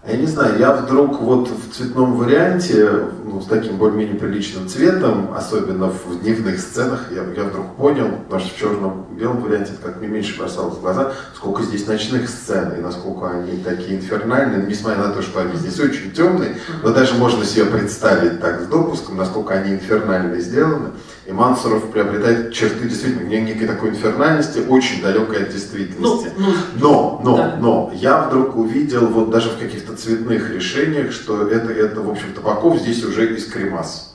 Я не знаю, я вдруг вот в цветном варианте, ну, с таким более-менее приличным цветом, особенно в дневных сценах, я вдруг понял, потому что в черном-белом варианте это как мне меньше бросалось в глаза, сколько здесь ночных сцен, и насколько они такие инфернальные, несмотря на то, что они здесь очень темные, но даже можно себе представить так с допуском, насколько они инфернально сделаны. И Мансуров приобретает черты действительно некой такой инфернальности, очень далекой от действительности. Но я вдруг увидел вот даже в каких-то цветных решениях, что это в общем, Табаков здесь уже из Кремас.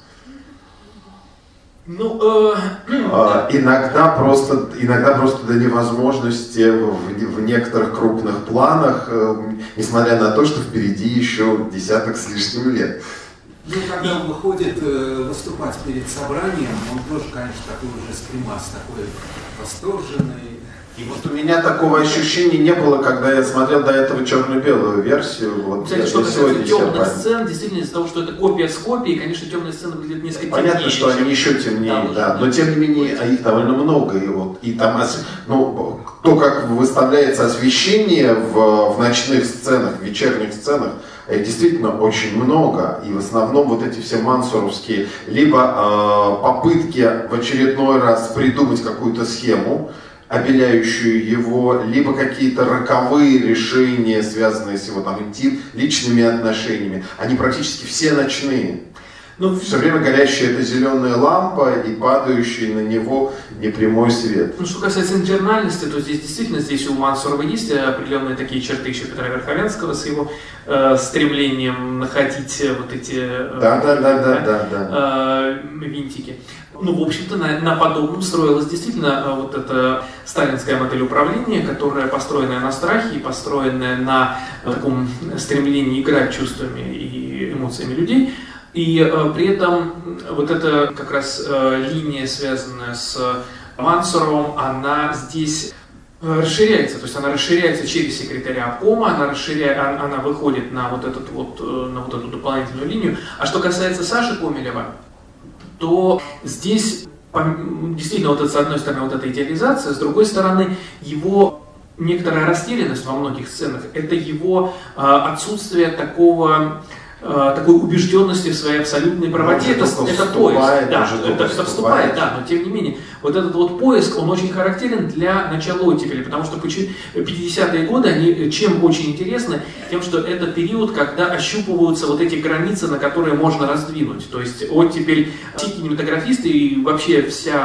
Иногда просто до невозможности в некоторых крупных планах, несмотря на то, что впереди еще десяток с лишним лет. Ну, когда он выходит выступать перед собранием, он тоже, конечно, такой уже скримас, такой восторженный. И вот у меня такого ощущения не было, когда я смотрел до этого черно-белую версию. Вот. Кстати, что касается темных сцен, действительно, из-за того, что это копия с копией, конечно, темные сцены выглядят несколько темнее. Понятно, что они еще темнее, да, но тем не менее их довольно много. И там, ну, то, как выставляется освещение в ночных сценах, в вечерних сценах, действительно очень много, и в основном вот эти все мансуровские либо попытки в очередной раз придумать какую-то схему, обеляющую его, либо какие-то роковые решения, связанные с его там личными отношениями, они практически все ночные. Ну, все время горящая эта зеленая лампа и падающий на него непрямой свет. Ну, что касается инфернальности, то здесь действительно у Мансурова есть определенные такие черты еще Петра Верховенского с его стремлением находить вот эти винтики. Ну, в общем-то, на подобном строилась действительно вот эта сталинская модель управления, которая построенная на страхе и построенная на таком стремлении играть чувствами и эмоциями людей. И при этом вот эта как раз линия, связанная с Мансуровым, она здесь расширяется. То есть она расширяется через секретаря обкома, она выходит на вот эту дополнительную линию. А что касается Саши Комелева, то здесь действительно вот это, с одной стороны вот эта идеализация, с другой стороны его некоторая растерянность во многих сценах, это его отсутствие такой убежденности в своей абсолютной правоте, это поиск, это вступает, но тем не менее, вот этот вот поиск, он очень характерен для начала оттепели, потому что 50-е годы, они чем очень интересны, тем, что это период, когда ощупываются вот эти границы, на которые можно раздвинуть, то есть оттепель, все кинематографисты и вообще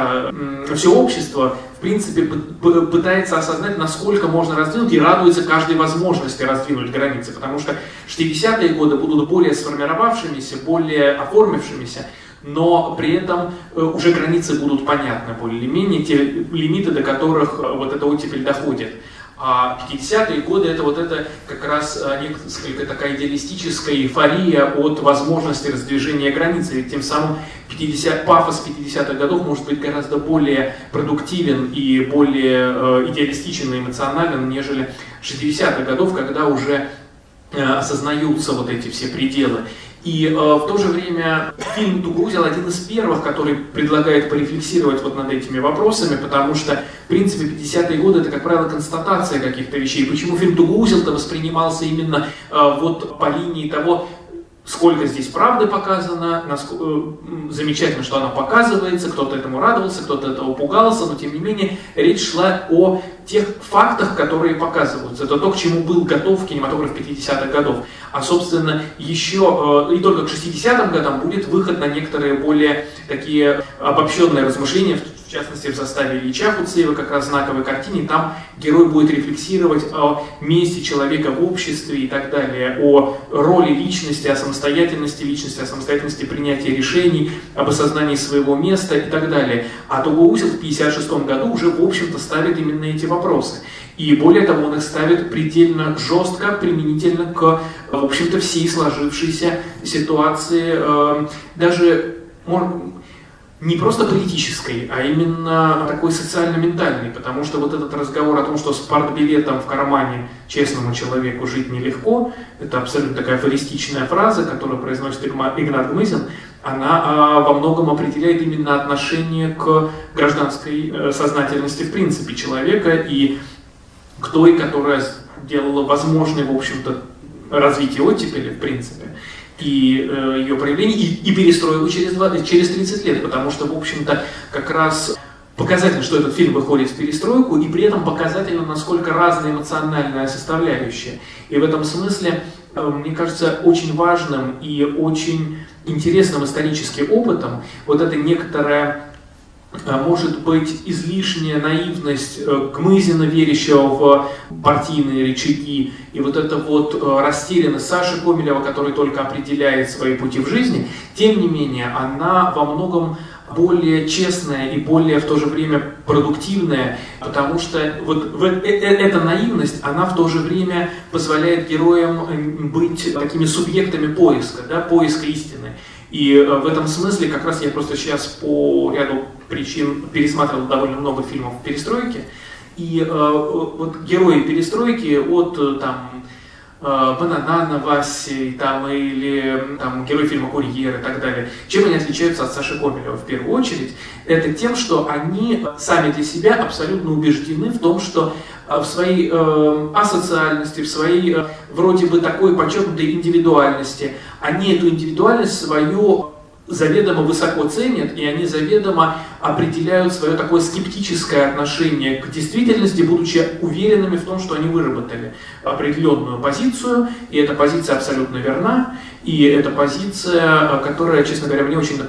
все общество, в принципе, пытается осознать, насколько можно раздвинуть, и радуется каждой возможности раздвинуть границы, потому что 60-е годы будут более сформировавшимися, более оформившимися, но при этом уже границы будут понятны более или менее, те лимиты, до которых вот эта оттепель доходит. А 50-е годы это как раз несколько такая идеалистическая эйфория от возможности раздвижения границ. И тем самым пафос 50-х годов может быть гораздо более продуктивен и более идеалистичен и эмоционален, нежели 60-х годов, когда уже осознаются вот эти все пределы. И в то же время фильм «Тугоузел» один из первых, который предлагает порефлексировать вот над этими вопросами, потому что, в принципе, 50-е годы это, как правило, констатация каких-то вещей. Почему фильм «Тугоузел»-то воспринимался именно вот по линии того, сколько здесь правды показано, замечательно, что она показывается, кто-то этому радовался, кто-то этого пугался, но тем не менее речь шла о тех фактах, которые показываются. Это то, к чему был готов кинематограф 50-х годов. А, собственно, еще и только к 60-м годам будет выход на некоторые более такие обобщенные размышления, в частности, в составе Ильича Хуцеева, как раз знаковой картине, там герой будет рефлексировать о месте человека в обществе и так далее, о роли личности, о самостоятельности личности, о самостоятельности принятия решений, об осознании своего места и так далее. А Тугоузел в 1956 году уже, в общем-то, ставит именно эти вопросы. И более того, он их ставит предельно жестко, применительно к, в общем-то, всей сложившейся ситуации, даже не просто политической, а именно такой социально-ментальной, потому что вот этот разговор о том, что с партбилетом в кармане честному человеку жить нелегко, это абсолютно такая афористичная фраза, которую произносит Игнат Гмызин, она во многом определяет именно отношение к гражданской сознательности в принципе человека и к той, которая делала возможной, в общем-то, развития оттепели, в принципе, и ее проявление, и перестройку через 30 лет, потому что, в общем-то, как раз показательно, что этот фильм выходит в перестройку, и при этом показательно, насколько разная эмоциональная составляющая. И в этом смысле, мне кажется, очень важным и очень интересным историческим опытом вот эта некоторая, может быть, излишняя наивность Гмызина, верящего в партийные рычаги, и вот эта вот растерянность Саши Комелева, который только определяет свои пути в жизни, тем не менее, она во многом более честная и более в то же время продуктивная, потому что вот эта наивность, она в то же время позволяет героям быть такими субъектами поиска, да, поиска истины. И в этом смысле как раз я просто сейчас по ряду причин пересматривал довольно много фильмов перестройки, и вот герои перестройки от там Бананана Васи там, или там, герой фильма «Курьер» и так далее. Чем они отличаются от Саши Комелева в первую очередь? Это тем, что они сами для себя абсолютно убеждены в том, что в своей асоциальности, в своей вроде бы такой подчеркнутой индивидуальности, они эту индивидуальность свою заведомо высоко ценят, и они заведомо определяют свое такое скептическое отношение к действительности, будучи уверенными в том, что они выработали определенную позицию, и эта позиция абсолютно верна, и это позиция, которая, честно говоря, мне очень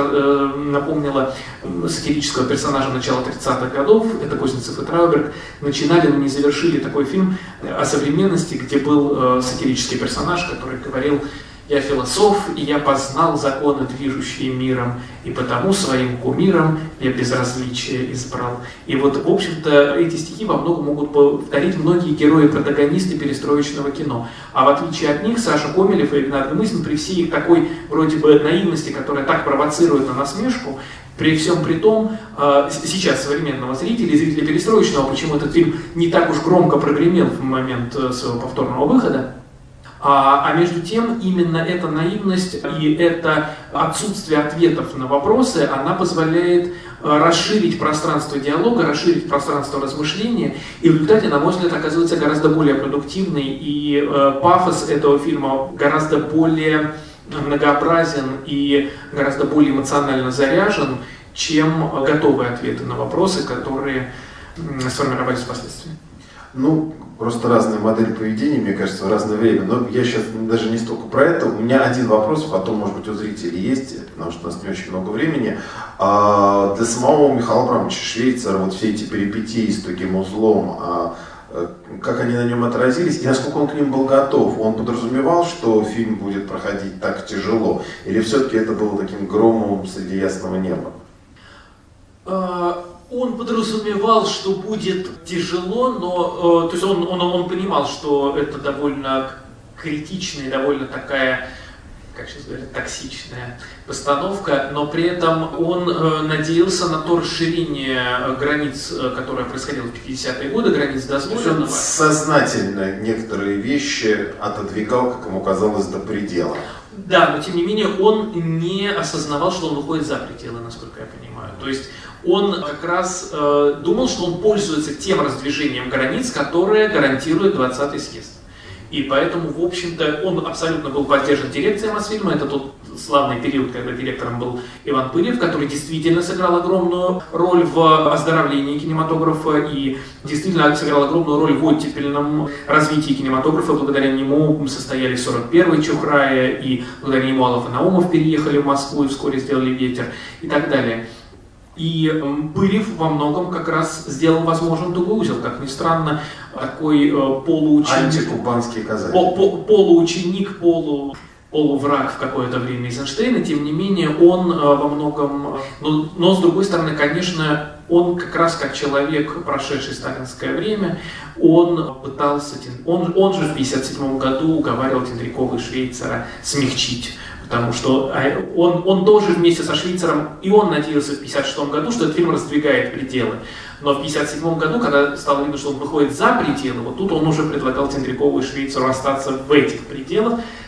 напомнила сатирического персонажа начала 30-х годов, это Кузнецов и Трауберг, начинали, но не завершили такой фильм о современности, где был сатирический персонаж, который говорил: «Я философ, и я познал законы, движущие миром, и потому своим кумиром я безразличие избрал». И вот, в общем-то, эти стихи во многом могут повторить многие герои-протагонисты перестроечного кино. А в отличие от них, Саша Комелев и Игнат Гмызин, при всей их такой, вроде бы, наивности, которая так провоцирует на насмешку, при всем при том, сейчас современного зрителя и зрителя перестроечного, почему этот фильм не так уж громко прогремел в момент своего повторного выхода, а между тем, именно эта наивность и это отсутствие ответов на вопросы, она позволяет расширить пространство диалога, расширить пространство размышления, и в результате, на мой взгляд, оказывается гораздо более продуктивной, и пафос этого фильма гораздо более многообразен и гораздо более эмоционально заряжен, чем готовые ответы на вопросы, которые сформировались впоследствии. Ну, просто разная модель поведения, мне кажется, в разное время. Но я сейчас даже не столько про это. У меня один вопрос, потом, может быть, у зрителей есть, потому что у нас не очень много времени. Для самого Михаила Абрамовича Швейцара вот все эти перипетии с тугим узлом, как они на нем отразились и насколько он к ним был готов? Он подразумевал, что фильм будет проходить так тяжело? Или все-таки это было таким громом среди ясного неба? Он подразумевал, что будет тяжело, но то есть он понимал, что это довольно критичная, довольно такая, как сейчас говорят, токсичная постановка, но при этом он надеялся на то расширение границ, которое происходило в 50-е годы, границ дозволенного. Он сознательно некоторые вещи отодвигал, как ему казалось, до предела. Да, но тем не менее он не осознавал, что он выходит за пределы, насколько я понимаю. То есть он как раз думал, что он пользуется тем раздвижением границ, которое гарантирует 20-й съезд. И поэтому, в общем-то, он абсолютно был поддержан дирекцией Мосфильма. Это тот славный период, когда директором был Иван Пырьев, который действительно сыграл огромную роль в оздоровлении кинематографа и действительно сыграл огромную роль в оттепельном развитии кинематографа. Благодаря нему состоялись 41-й Чухрая, и благодаря нему Алов и Наумов переехали в Москву и вскоре сделали «Ветер» и так далее. И Пырьев во многом как раз сделал возможным тугой узел, как ни странно, такой полуученик, антикубанский казак, полуученик, полувраг в какое-то время Эйзенштейна, тем не менее он во многом, но с другой стороны, конечно, он как раз как человек, прошедший сталинское время, он пытался, он же в 1957 году уговаривал Тендрякова и Швейцара смягчить. Потому что он тоже вместе со Швейцаром, и он надеялся в 1956 году, что этот фильм раздвигает пределы. Но в 1957 году, когда стало видно, что он выходит за пределы, вот тут он уже предлагал Тендрякову и Швейцару остаться в этих пределах.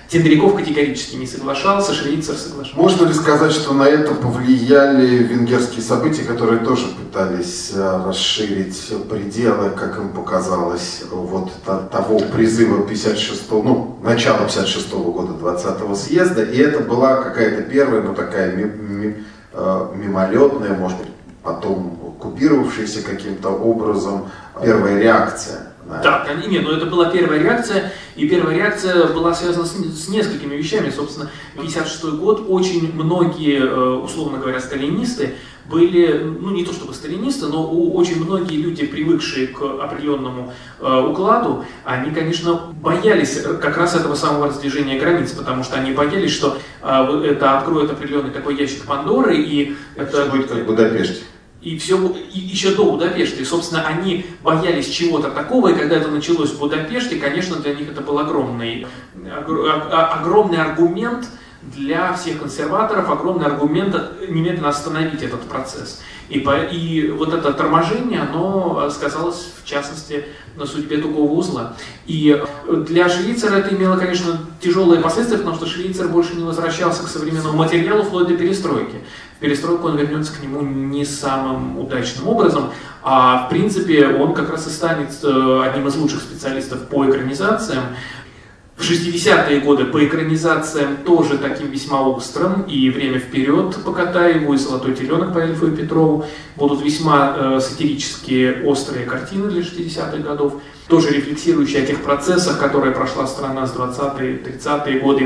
Тендряков категорически не соглашался, Швейцер соглашался. Можно ли сказать, что на это повлияли венгерские события, которые тоже пытались расширить пределы, как им показалось, вот того призыва 56-го, начала 56-го года 20-го съезда, и это была какая-то первая, такая мимолетная, может быть, потом купировавшаяся каким-то образом первая реакция. Да, нет, но это была первая реакция, и первая реакция была связана с несколькими вещами. Собственно, 1956 год очень многие, условно говоря, сталинисты были, не то чтобы сталинисты, но очень многие люди, привыкшие к определенному укладу, они, конечно, боялись как раз этого самого раздвижения границ, потому что они боялись, что это откроет определенный такой ящик Пандоры, и это будет как в Будапеште. И еще до Будапешта. И, собственно, они боялись чего-то такого, и когда это началось в Будапеште, конечно, для них это был огромный аргумент для всех консерваторов, огромный аргумент немедленно остановить этот процесс. И вот это торможение, оно сказалось, в частности, на судьбе тугого узла. И для Швейцара это имело, конечно, тяжелые последствия, потому что Швейцар больше не возвращался к современному материалу вплоть до перестройки. В перестройку он вернется к нему не самым удачным образом, а в принципе он как раз и станет одним из лучших специалистов по экранизациям. В 60-е годы по экранизациям тоже таким весьма острым, и «Время вперед» по Катаеву, и «Золотой теленок» по Эльфу и Петрову будут весьма сатирические острые картины для 60-х годов, тоже рефлексирующие о тех процессах, которые прошла страна с 20-е, 30-е годы, и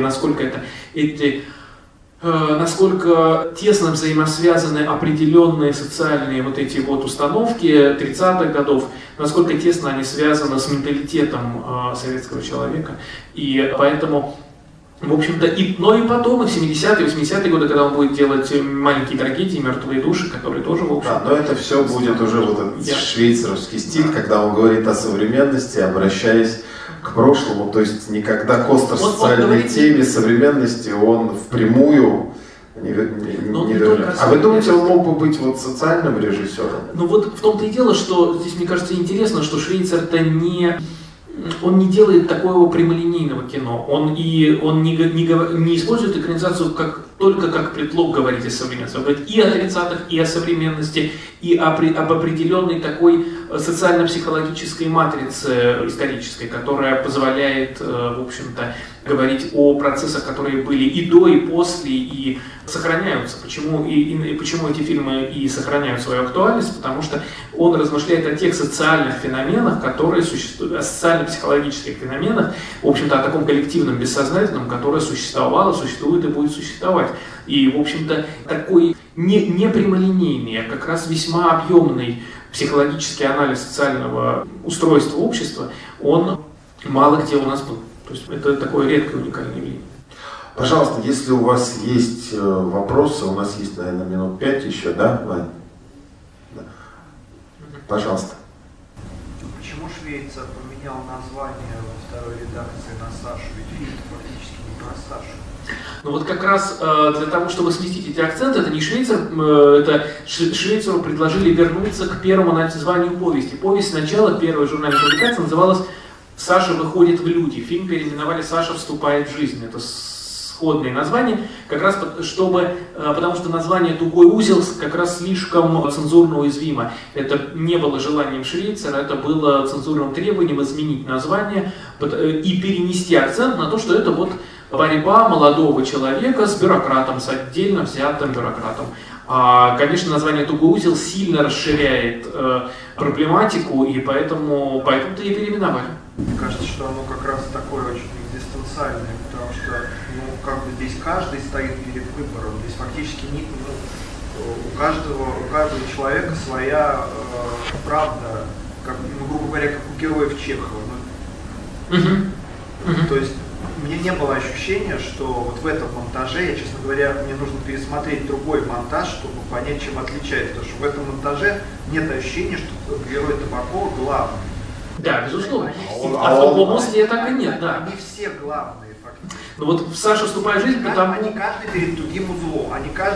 насколько тесно взаимосвязаны определенные социальные вот эти вот установки 30-х годов, насколько тесно они связаны с менталитетом советского человека. И поэтому, в общем-то, но и потом, и в 70-е, 80-е годы, когда он будет делать маленькие трагедии, мертвые души, которые тоже, в общем-то... Да, но это все будет уже вот этот швейцарский стиль, когда он говорит о современности, обращаясь к прошлому, то есть никогда к остро социальной теме современности он впрямую не вернется. А вы думаете, он мог бы быть вот социальным режиссером? Ну вот в том-то и дело, что здесь, мне кажется, интересно, что Швейцар-то он не делает такого прямолинейного кино. Он не использует экранизацию только как предлог говорить о современности. Он говорит и о 30-х, и о современности, и об определенной такой социально-психологической матрице исторической, которая позволяет, в общем-то, говорить о процессах, которые были и до, и после, и сохраняются. Почему эти фильмы и сохраняют свою актуальность? Потому что он размышляет о тех социальных феноменах, которые существуют, о социально-психологических феноменах, в общем-то, о таком коллективном бессознательном, которое существовало, существует и будет существовать. И, в общем-то, такой не прямолинейный, а как раз весьма объемный психологический анализ социального устройства общества, он мало где у нас был. То есть это такое редкое уникальное явление. Пожалуйста, если у вас есть вопросы, у нас есть, наверное, минут 5 еще, да, Вань? Да. Пожалуйста. Почему Швейцар поменял название во второй редакции на Сашу? Ведь фильм фактически не про Сашу. Ну вот как раз для того, чтобы сместить эти акценты, это не Швейцар, это Швейцару предложили вернуться к первому названию повести. Повесть сначала, первая журнальная публикация называлась «Саша выходит в люди». Фильм переименовали «Саша вступает в жизнь». Это сходное название, как раз потому что название «Тугой узел» как раз слишком цензурно уязвимо. Это не было желанием Швейцара, это было цензурным требованием изменить название и перенести акцент на то, что это вот борьба молодого человека с бюрократом, с отдельно взятым бюрократом. Конечно, название «Тугой узел» сильно расширяет проблематику, и поэтому-то и переименовали. Мне кажется, что оно как раз такое очень экзистенциальное, потому что здесь каждый стоит перед выбором. Здесь фактически у каждого человека своя правда, грубо говоря, как у героев Чехова. То есть мне не было ощущения, что вот в этом монтаже, я, честно говоря, мне нужно пересмотреть другой монтаж, чтобы понять, чем отличается. Потому что в этом монтаже нет ощущения, что герой Табакова главный. Да, безусловно. А в «Тугом узле» так и нет, да. Они все главные фактически. Ну вот в «Саша вступает в жизнь», потому... Они каждый перед тугим узлом,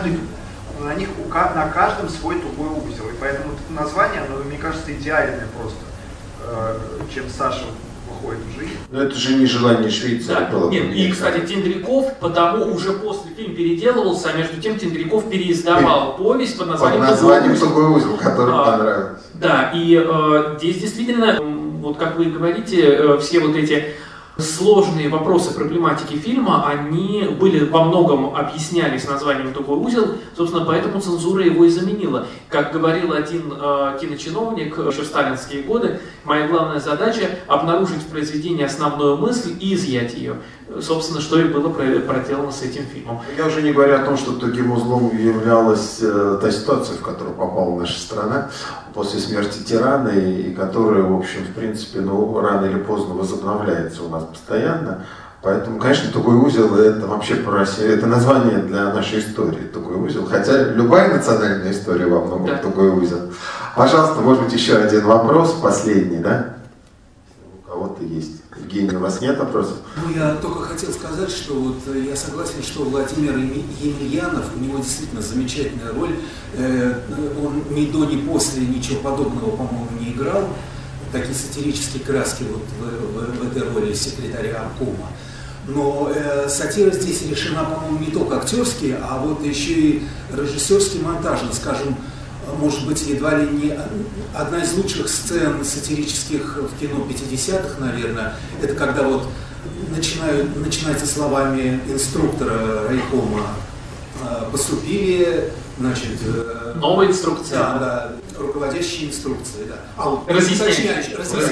на каждом свой тугой узел. И поэтому это название, оно, мне кажется, идеальное просто, чем Саша выходит в жизнь. Но это же не желание Швейцарии Да. было. Нет, и, кстати, Тендряков потому уже после фильма переделывался, а между тем Тендряков переиздавал повесть под названием «Тугой узел», который понравился. Да, и здесь действительно, вот как вы говорите, все вот эти сложные вопросы проблематики фильма, они были во многом объяснялись названием «Тугой узел», собственно, поэтому цензура его и заменила. Как говорил один киночиновник еще в сталинские годы, моя главная задача – обнаружить в произведении основную мысль и изъять ее. Собственно, что и было проделано с этим фильмом. Я уже не говорю о том, что тугим узлом являлась та ситуация, в которую попала наша страна после смерти тирана, и которая, в общем, в принципе, рано или поздно возобновляется у нас постоянно. Поэтому, конечно, «Тугой узел» — это вообще про Россию, это название для нашей истории, «Тугой узел». Хотя любая национальная история во многом «Тугой узел». Пожалуйста, может быть, еще один вопрос, последний, да? У кого-то есть. Евгений, у вас нет вопросов? Ну, я только хотел сказать, что вот я согласен, что Владимир Емельянов, у него действительно замечательная роль. Он ни до, ни после ничего подобного, по-моему, не играл. Такие сатирические краски вот в этой роли секретаря обкома. Но сатира здесь решена, по-моему, не только актерски, а вот еще и режиссерски, монтажно, скажем. Может быть, едва ли не одна из лучших сцен сатирических в кино 50-х, наверное, это когда вот начинается словами инструктора райкома: поступили, значит... Новая инструкция. Да, руководящие инструкции, да. А вот разъясняющие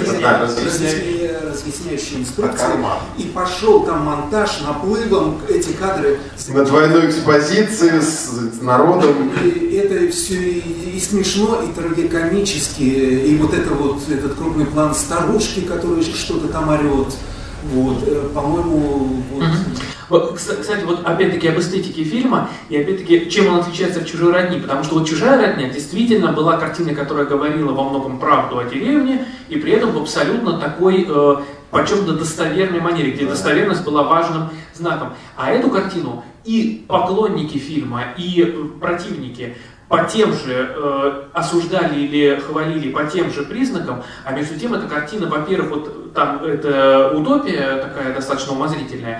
инструкции. И пошел там монтаж наплывом, эти кадры... На двойной экспозиции с народом. И это все и смешно, и трагикомически, и вот этот крупный план старушки, которая что-то там орет. Вот, по-моему, вот. Кстати, вот опять-таки об эстетике фильма и опять-таки чем он отличается от «Чужой родни», потому что вот «Чужая родня» действительно была картина, которая говорила во многом правду о деревне и при этом в абсолютно такой почему-то достоверной манере, где достоверность была важным знаком. А эту картину и поклонники фильма, и противники по тем же осуждали или хвалили по тем же признакам, а между тем эта картина, во-первых, вот там это утопия такая достаточно умозрительная,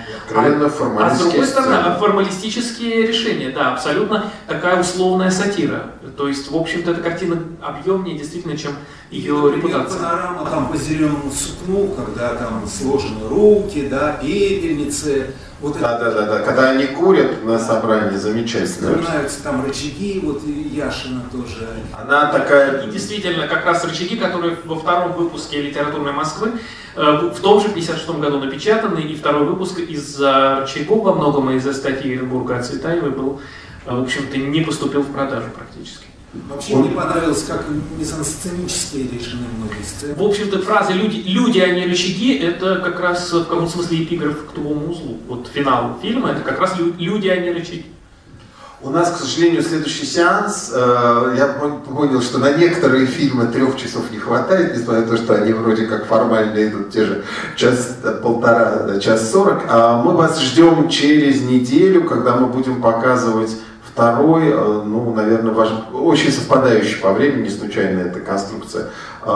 а с другой стороны формалистические решения, да, абсолютно такая условная сатира. То есть, в общем-то, эта картина объемнее действительно, чем ее репутация. Панорама там по зеленому сукну, когда там сложены руки, да, пепельницы. Вот да. Когда они курят на собрании, замечательно. Вспоминаются там рычаги, вот Яшина тоже. Она такая... И действительно, как раз рычаги, которые во втором выпуске «Литературной Москвы» в том же 1956 году напечатаны, и второй выпуск из-за рычагов во многом, из-за статьи Еренбурга о Цветаевой был, в общем-то, не поступил в продажу практически. Вообще мне понравилось, как мизансценически решены многие сцены. В общем-то, фраза «люди, а не рычаги» — это как раз в каком-то смысле эпиграф к «Тугому узлу». Вот финал фильма — это как раз «люди, а не рычаги». У нас, к сожалению, следующий сеанс. Я понял, что на некоторые фильмы 3 часов не хватает, несмотря на то, что они вроде как формально идут те же час-полтора, час 40. А мы вас ждем через неделю, когда мы будем показывать второй, наверное, очень совпадающий по времени, не случайно эта конструкция,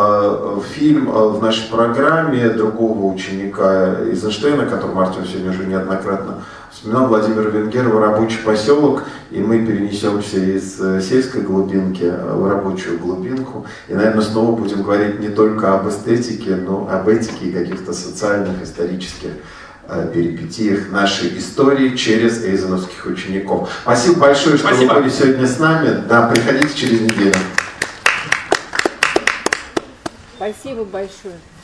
фильм в нашей программе другого ученика Эйзенштейна, которого Артем сегодня уже неоднократно вспоминал, Владимира Венгерова «Рабочий поселок», и мы перенесемся из сельской глубинки в рабочую глубинку, и, наверное, снова будем говорить не только об эстетике, но об этике и каких-то социальных, исторических перипетиях нашей истории через эйзеновских учеников. Спасибо большое, что вы были сегодня с нами. Да, приходите через неделю. Спасибо большое.